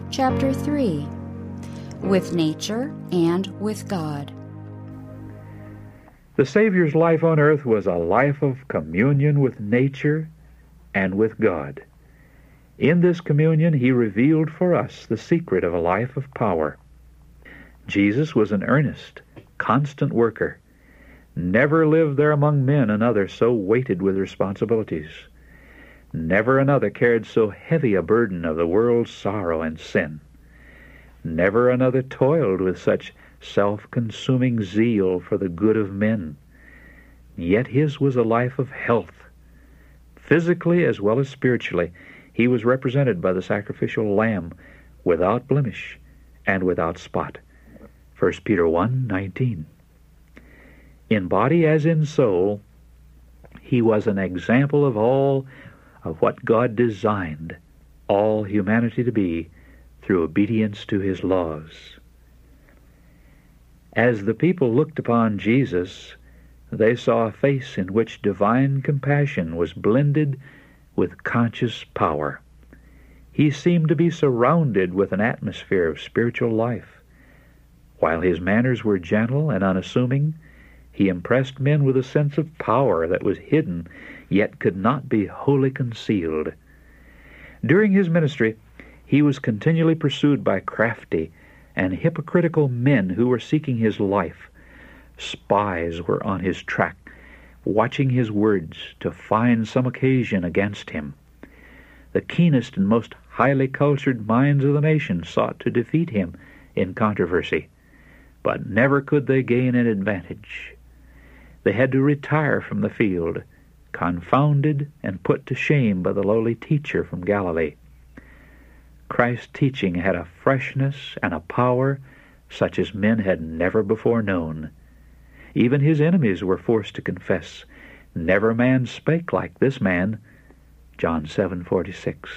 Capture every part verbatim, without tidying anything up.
Chapter three. With Nature and with God. The Savior's life on earth was a life of communion with nature and with God. In this communion, he revealed for us the secret of a life of power. Jesus was an earnest, constant worker. Never lived there among men another so weighted with responsibilities. Never another carried so heavy a burden of the world's sorrow and sin. Never another toiled with such self-consuming zeal for the good of men. Yet his was a life of health. Physically as well as spiritually, he was represented by the sacrificial lamb, without blemish and without spot. First Peter one nineteen. In body as in soul, he was an example of all of what God designed all humanity to be through obedience to his laws. As the people looked upon Jesus, they saw a face in which divine compassion was blended with conscious power. He seemed to be surrounded with an atmosphere of spiritual life. While his manners were gentle and unassuming, he impressed men with a sense of power that was hidden, yet could not be wholly concealed. During his ministry, he was continually pursued by crafty and hypocritical men who were seeking his life. Spies were on his track, watching his words to find some occasion against him. The keenest and most highly cultured minds of the nation sought to defeat him in controversy, but never could they gain an advantage. They had to retire from the field, confounded and put to shame by the lowly teacher from Galilee. Christ's teaching had a freshness and a power such as men had never before known. Even his enemies were forced to confess, "Never man spake like this man," John seven forty-six.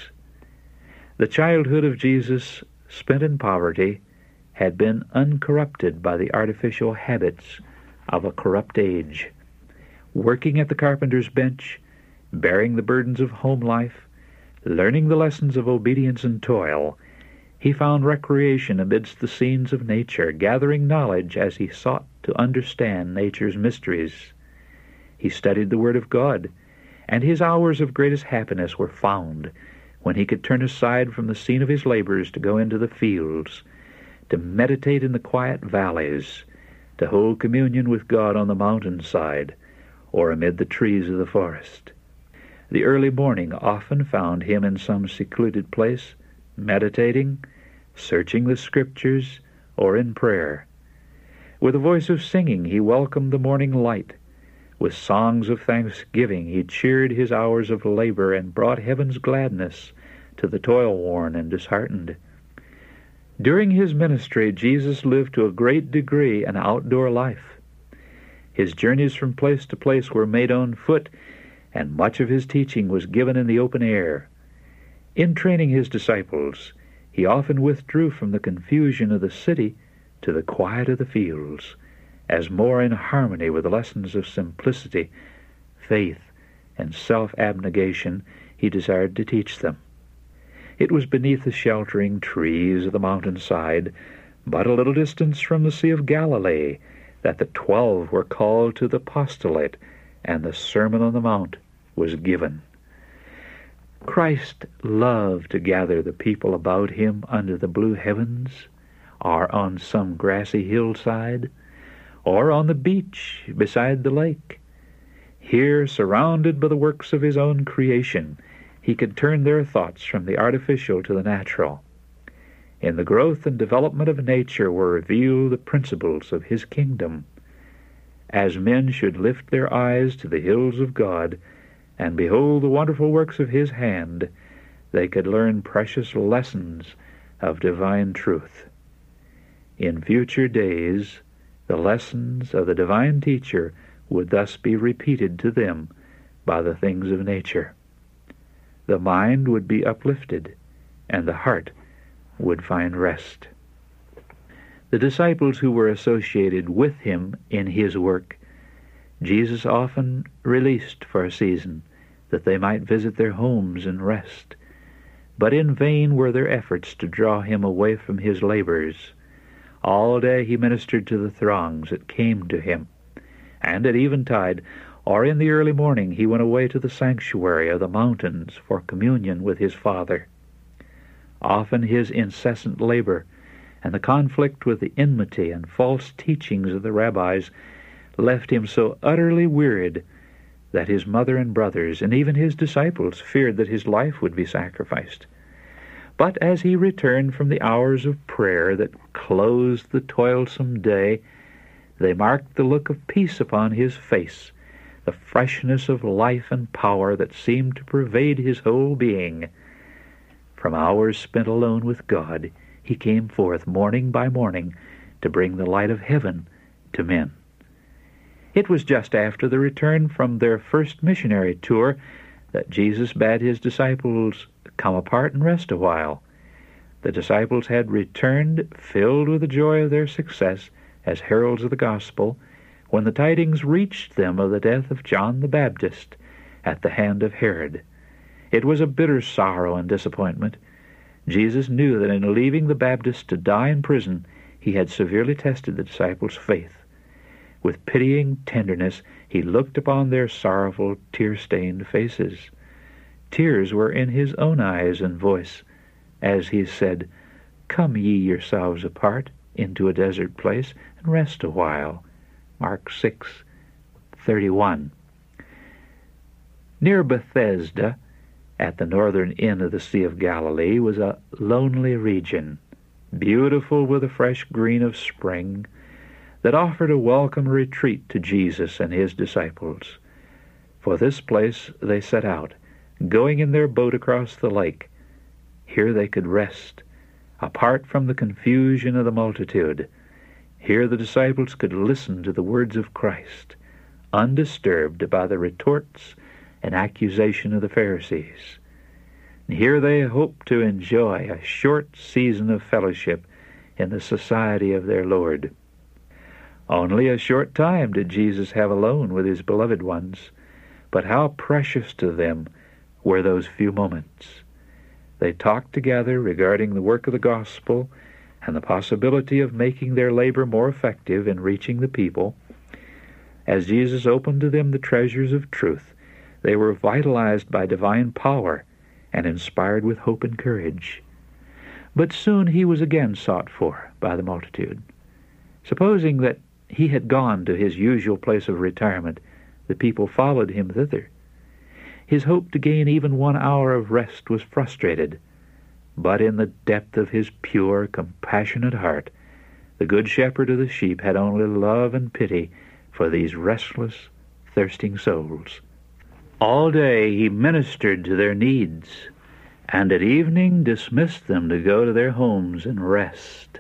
The childhood of Jesus, spent in poverty, had been uncorrupted by the artificial habits of a corrupt age. Working at the carpenter's bench, bearing the burdens of home life, learning the lessons of obedience and toil, he found recreation amidst the scenes of nature, gathering knowledge as he sought to understand nature's mysteries. He studied the Word of God, and his hours of greatest happiness were found when he could turn aside from the scene of his labors to go into the fields, to meditate in the quiet valleys, to hold communion with God on the mountainside, or amid the trees of the forest. The early morning often found him in some secluded place, meditating, searching the Scriptures, or in prayer. With a voice of singing he welcomed the morning light. With songs of thanksgiving he cheered his hours of labor and brought heaven's gladness to the toil-worn and disheartened. During his ministry, Jesus lived to a great degree an outdoor life. His journeys from place to place were made on foot, and much of his teaching was given in the open air. In training his disciples, he often withdrew from the confusion of the city to the quiet of the fields, as more in harmony with the lessons of simplicity, faith, and self-abnegation he desired to teach them. It was beneath the sheltering trees of the mountainside, but a little distance from the Sea of Galilee, that the twelve were called to the apostolate, and the Sermon on the Mount was given. Christ loved to gather the people about him under the blue heavens, or on some grassy hillside, or on the beach beside the lake. Here, surrounded by the works of his own creation, he could turn their thoughts from the artificial to the natural. In the growth and development of nature were revealed the principles of his kingdom. As men should lift their eyes to the hills of God and behold the wonderful works of his hand, they could learn precious lessons of divine truth. In future days, the lessons of the divine teacher would thus be repeated to them by the things of nature. The mind would be uplifted, and the heart would find rest. The disciples who were associated with him in his work, Jesus often released for a season, that they might visit their homes and rest. but in vain were their efforts to draw him away from his labors. All day he ministered to the throngs that came to him, and at eventide, or in the early morning, he went away to the sanctuary of the mountains for communion with his Father. Often his incessant labor and the conflict with the enmity and false teachings of the rabbis left him so utterly wearied that his mother and brothers, and even his disciples, feared that his life would be sacrificed. But as he returned from the hours of prayer that closed the toilsome day, they marked the look of peace upon his face, the freshness of life and power that seemed to pervade his whole being. From hours spent alone with God, he came forth morning by morning to bring the light of heaven to men. It was just after the return from their first missionary tour that Jesus bade his disciples come apart and rest a while. The disciples had returned, filled with the joy of their success as heralds of the gospel, when the tidings reached them of the death of John the Baptist at the hand of Herod. It was a bitter sorrow and disappointment. Jesus knew that in leaving the Baptist to die in prison, he had severely tested the disciples' faith. With pitying tenderness, he looked upon their sorrowful, tear-stained faces. Tears were in his own eyes and voice, as he said, "Come ye yourselves apart into a desert place, and rest a while." Mark six thirty-one. Near Bethesda, at the northern end of the Sea of Galilee, was a lonely region, beautiful with the fresh green of spring, that offered a welcome retreat to Jesus and his disciples. For this place they set out, going in their boat across the lake. Here they could rest, apart from the confusion of the multitude. Here the disciples could listen to the words of Christ, undisturbed by the retorts and accusation of the Pharisees. And here they hoped to enjoy a short season of fellowship in the society of their Lord. Only a short time did Jesus have alone with his beloved ones, but how precious to them were those few moments. They talked together regarding the work of the gospel and the possibility of making their labor more effective in reaching the people. As Jesus opened to them the treasures of truth, they were vitalized by divine power and inspired with hope and courage. But soon he was again sought for by the multitude. Supposing that he had gone to his usual place of retirement, the people followed him thither. His hope to gain even one hour of rest was frustrated, but in the depth of his pure, compassionate heart, the good shepherd of the sheep had only love and pity for these restless, thirsting souls. All day he ministered to their needs, and at evening dismissed them to go to their homes and rest.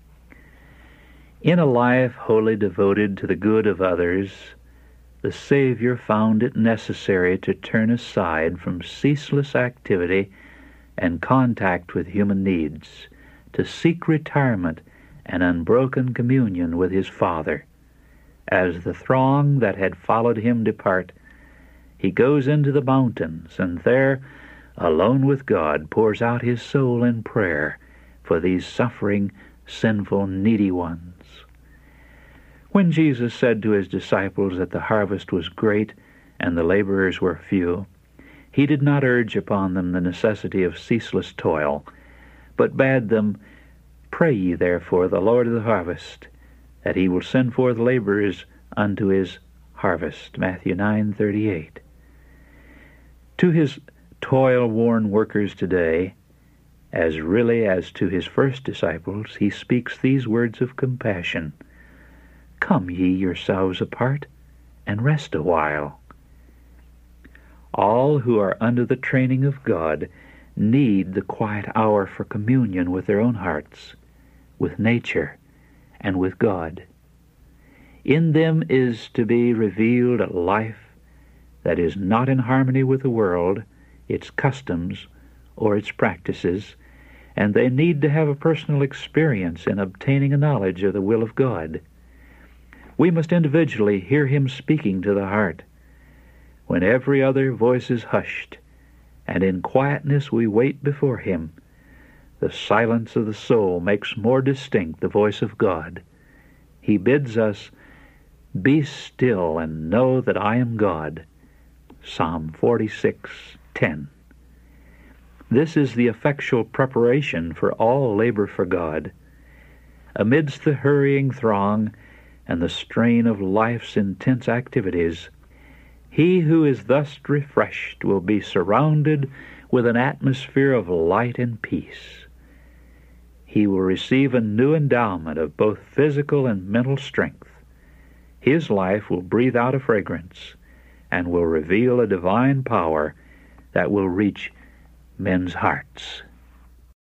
In a life wholly devoted to the good of others, the Savior found it necessary to turn aside from ceaseless activity and contact with human needs, to seek retirement and unbroken communion with his Father. As the throng that had followed him depart, he goes into the mountains, and there, alone with God, pours out his soul in prayer for these suffering, sinful, needy ones. When Jesus said to his disciples that the harvest was great and the laborers were few, he did not urge upon them the necessity of ceaseless toil, but bade them, "Pray ye therefore the Lord of the harvest, that he will send forth laborers unto his harvest." Matthew nine thirty-eight. To his toil-worn workers today, as really as to his first disciples, he speaks these words of compassion: "Come ye yourselves apart, and rest a while." All who are under the training of God need the quiet hour for communion with their own hearts, with nature, and with God. In them is to be revealed a life that is not in harmony with the world, its customs, or its practices, and they need to have a personal experience in obtaining a knowledge of the will of God. We must individually hear him speaking to the heart. When every other voice is hushed, and in quietness we wait before him, the silence of the soul makes more distinct the voice of God. He bids us, "Be still and know that I am God." Psalm forty-six ten. This is the effectual preparation for all labor for God. Amidst the hurrying throng and the strain of life's intense activities, he who is thus refreshed will be surrounded with an atmosphere of light and peace. He will receive a new endowment of both physical and mental strength. His life will breathe out a fragrance and will reveal a divine power that will reach men's hearts.